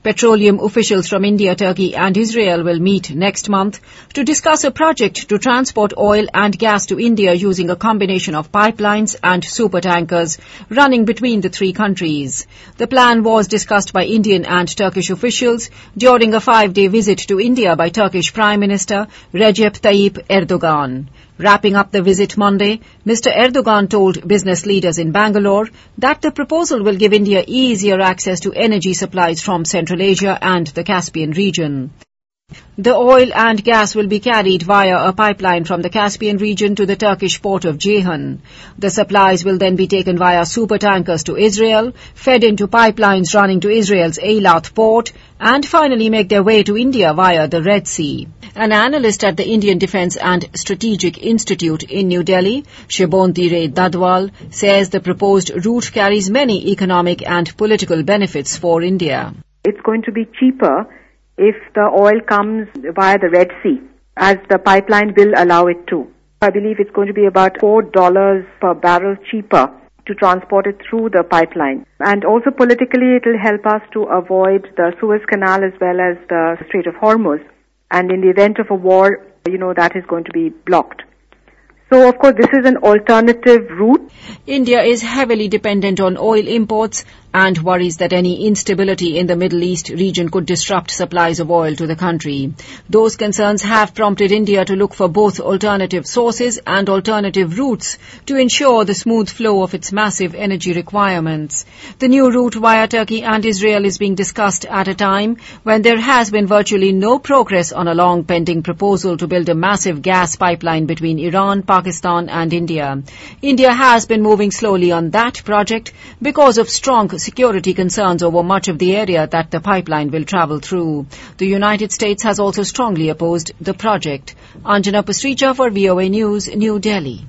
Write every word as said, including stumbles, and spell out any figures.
Petroleum officials from India, Turkey and Israel will meet next month to discuss a project to transport oil and gas to India using a combination of pipelines and supertankers running between the three countries. The plan was discussed by Indian and Turkish officials during a five-day visit to India by Turkish Prime Minister Recep Tayyip Erdogan. Wrapping up the visit Monday, Mister Erdogan told business leaders in Bangalore that the proposal will give India easier access to energy supplies from Central Asia and the Caspian region. The oil and gas will be carried via a pipeline from the Caspian region to the Turkish port of Ceyhan. The supplies will then be taken via supertankers to Israel, fed into pipelines running to Israel's Eilat port, and finally make their way to India via the Red Sea. An analyst at the Indian Defence and Strategic Institute in New Delhi, Shubhanti Ray Dadwal, says the proposed route carries many economic and political benefits for India. It's going to be cheaper if the oil comes via the Red Sea, as the pipeline will allow it to. I believe it's going to be about four dollars per barrel cheaper to transport it through the pipeline. And also politically, it will help us to avoid the Suez Canal as well as the Strait of Hormuz. And in the event of a war, you know, that is going to be blocked. So, of course, this is an alternative route. India is heavily dependent on oil imports and worries that any instability in the Middle East region could disrupt supplies of oil to the country. Those concerns have prompted India to look for both alternative sources and alternative routes to ensure the smooth flow of its massive energy requirements. The new route via Turkey and Israel is being discussed at a time when there has been virtually no progress on a long pending proposal to build a massive gas pipeline between Iran, Pakistan and India. India has been moving slowly on that project because of strong security concerns over much of the area that the pipeline will travel through. The United States has also strongly opposed the project. Anjana Pasricha for V O A News, New Delhi.